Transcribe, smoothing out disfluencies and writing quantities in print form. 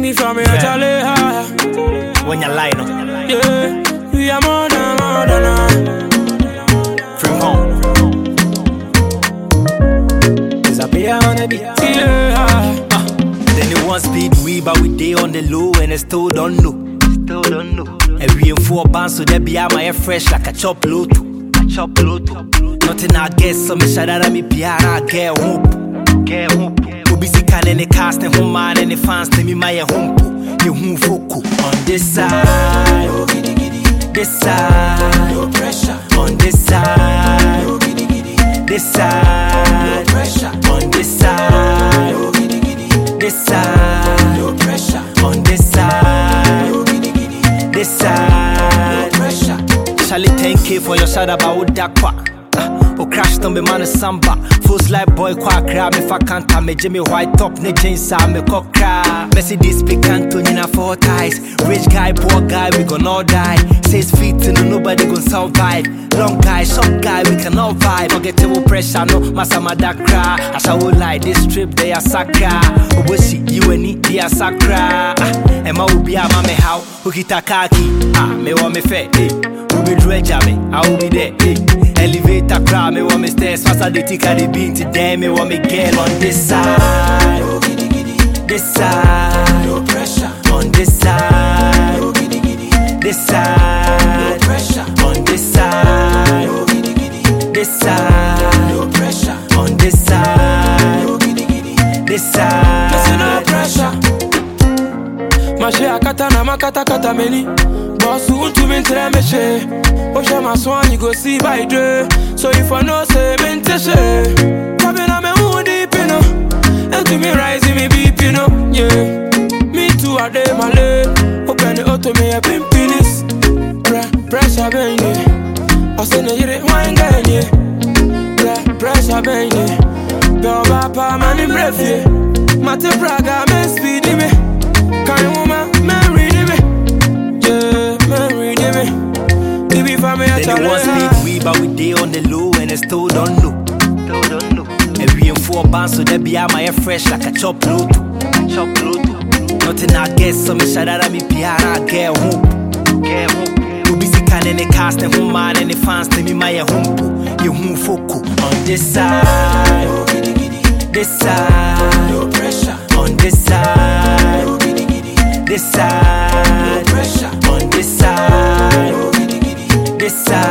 me from here, Charlie. When you lie, no. Yeah, we are more than From home. Disappear on the beat. Yeah. Then you want speed we, but we day on the low and I still don't know. And we in 4 bands, so they be out my fresh like a chop loto. Nothing I guess, so me shout out at me piano, get hope. Obi si can any cast and home man and the fans tell me my home. You who foco on this side, this side, No pressure. on this side, this side, No pressure. on this side, this side, No pressure. on this side, this side. No pressure. Charlie 10K for your side about that quack. O crash on me man samba. Full slide boy quack crab me fa kanta me Jimmy white top ne jeans me cockra. Mercedes picanto nina 4 ties. Rich guy, poor guy, we gon' all die. 6 feet to nobody gon' survive. Long guy, short guy, we can all vibe. Forgettable pressure, no masama da cry. I shall lie, this trip they are sacra. Obosi, you and it, they are sacra. Emma will be a mame how, who hita kaki. Me want me fair, who be dredge me, I will be there, Elevator crowd, me want me stairs, faster they take the beat today, me want me girl on this side, this side, No pressure. on this side, this side, No pressure. on this side, this side, No pressure. on this side, this side. Listen, no pressure. Mashe akata na makata kata meni. Boss who to me tell me she. Osha my swan you go see by day. So if I know say me she. Kabina me who deep you know. And to me rising me beep you know. Yeah. Me too a day my lane. Open the auto me a pimpinis. Pressure bang yeah. I say no you didn't wine gang yeah. Pressure bang yeah. Baba pa man in breath yeah. Mate praga me speedy me. Can woman man read me? Yeah, man read me. Baby for me a Then they want speed we, but we day on the low and I still don't know. And we in 4 bands, so they be out my fresh like a chop loto. Nothing I guess, so me shout out at me piano, get hope. Who busy can any cast and home man and the fans tell me my home. You who foco on this side, this side, No pressure. on this side, this No side, pressure. on this side, this side.